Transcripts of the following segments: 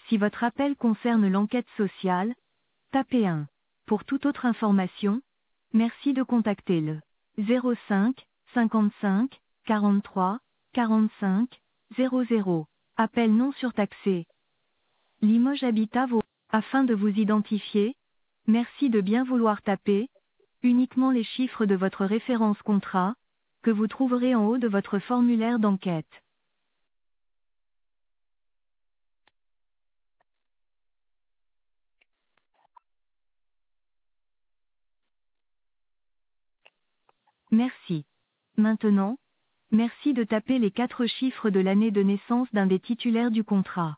Si votre appel concerne l'enquête sociale, tapez 1. Pour toute autre information, merci de contacter le 05 55 43 45 00. Appel non surtaxé. Limoges Habitat vaut. Afin de vous identifier, merci de bien vouloir taper uniquement les chiffres de votre référence contrat, que vous trouverez en haut de votre formulaire d'enquête. Merci. Maintenant, merci de taper les 4 chiffres de l'année de naissance d'un des titulaires du contrat.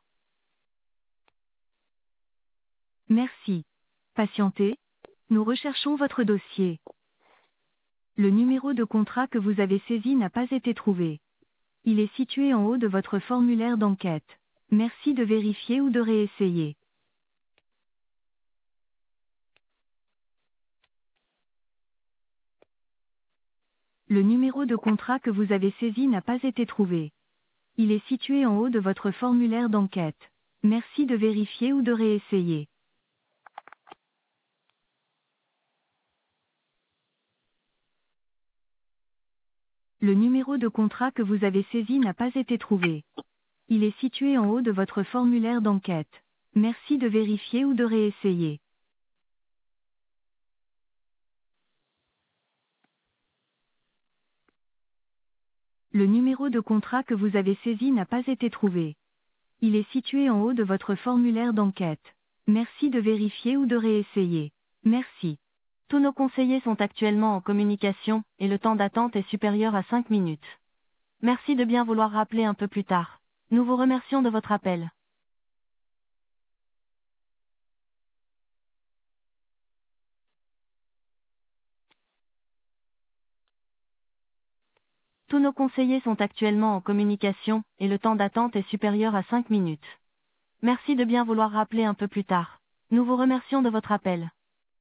Merci. Patientez, nous recherchons votre dossier. Le numéro de contrat que vous avez saisi n'a pas été trouvé. Il est situé en haut de votre formulaire d'enquête. Merci de vérifier ou de réessayer. Le numéro de contrat que vous avez saisi n'a pas été trouvé. Il est situé en haut de votre formulaire d'enquête. Merci de vérifier ou de réessayer. Le numéro de contrat que vous avez saisi n'a pas été trouvé. Il est situé en haut de votre formulaire d'enquête. Merci de vérifier ou de réessayer. Le numéro de contrat que vous avez saisi n'a pas été trouvé. Il est situé en haut de votre formulaire d'enquête. Merci de vérifier ou de réessayer. Merci. Tous nos conseillers sont actuellement en communication, et le temps d'attente est supérieur à 5 minutes. Merci de bien vouloir rappeler un peu plus tard. Nous vous remercions de votre appel. Tous nos conseillers sont actuellement en communication, et le temps d'attente est supérieur à 5 minutes. Merci de bien vouloir rappeler un peu plus tard. Nous vous remercions de votre appel.